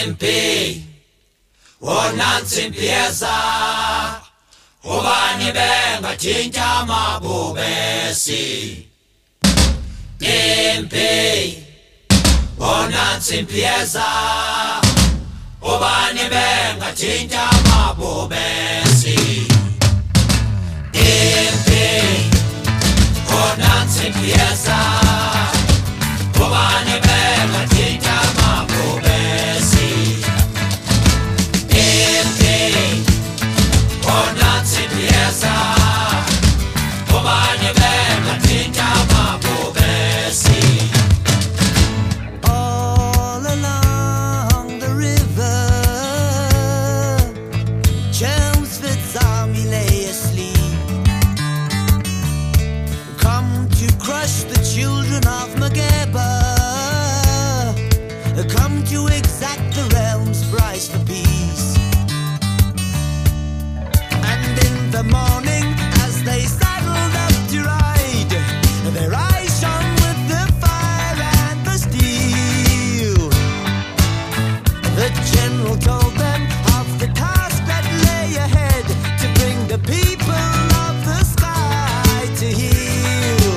Impi wonansi impieza ubani benga chinja mabubesi Impi wonansi impieza ubani benga chinja mabubesi Impi wonansi impieza ubani benga chinja mabubesi Impi wonansi impieza ubani benga chinja mabubesi All along the river, Chelmsford's army lay asleep. Come to crush the children of Mageba, come to exact the realm's price for peace. And in the morning, as they saddled up to ride, their eyes shone with the fire and the steel. The general told them of the task that lay ahead, to bring the people of the sky to heal.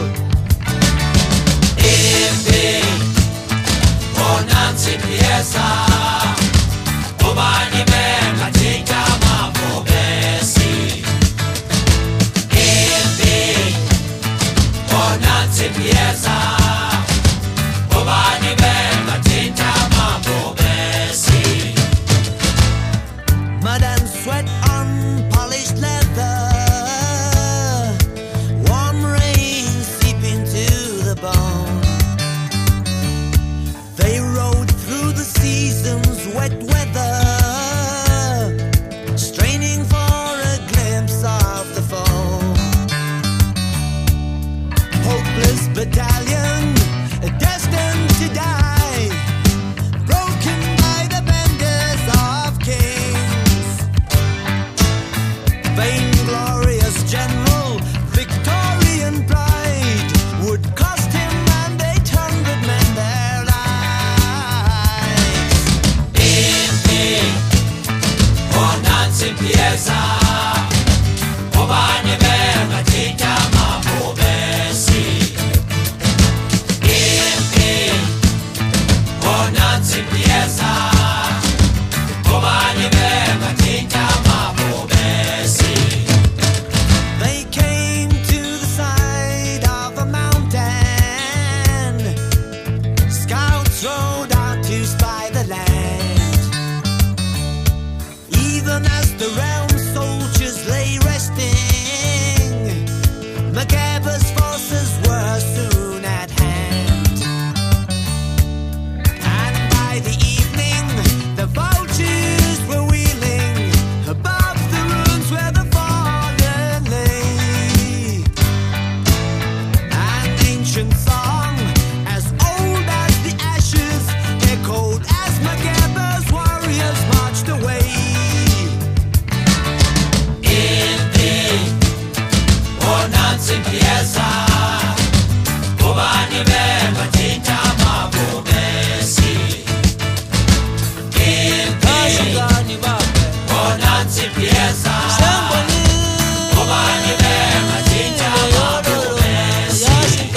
Impi wonansi impieza ubani benga chinja mabubesi Impi wonansi impieza ubani benga chinja mabubesi Mud and sweat on polished leather, warm rain seeping to the bone. They rode through the season's wet weather, straining for a glimpse of the foe. Hopeless battalion, destined to die, broken by the benders of kings. Vainglorious general, Victorian pride, would cost him and 800 men their lives. Impi wonansi impieza ubani benga chinja mabubesi Impi wonansi impieza ubani benga chinja mabubesi They came to the side of a mountain. Scouts rode out to spy the land. Even as the realm soldiers lay resting, Macabe's forces were soon at hand. And by the evening, the vultures were wheeling above the ruins where the fallen lay. An ancient song, as old as the ashes, echoed as Macabe's warriors marched away. Impi wonansi impieza ubani benga chinja mabubesi Impi wonansi impieza ubani benga chinja mabubesi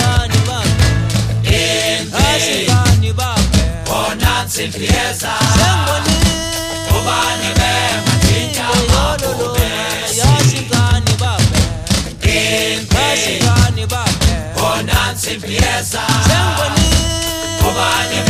Impi wonansi impieza ubani benga chinja mabubesi Impi wonansi impieza ubani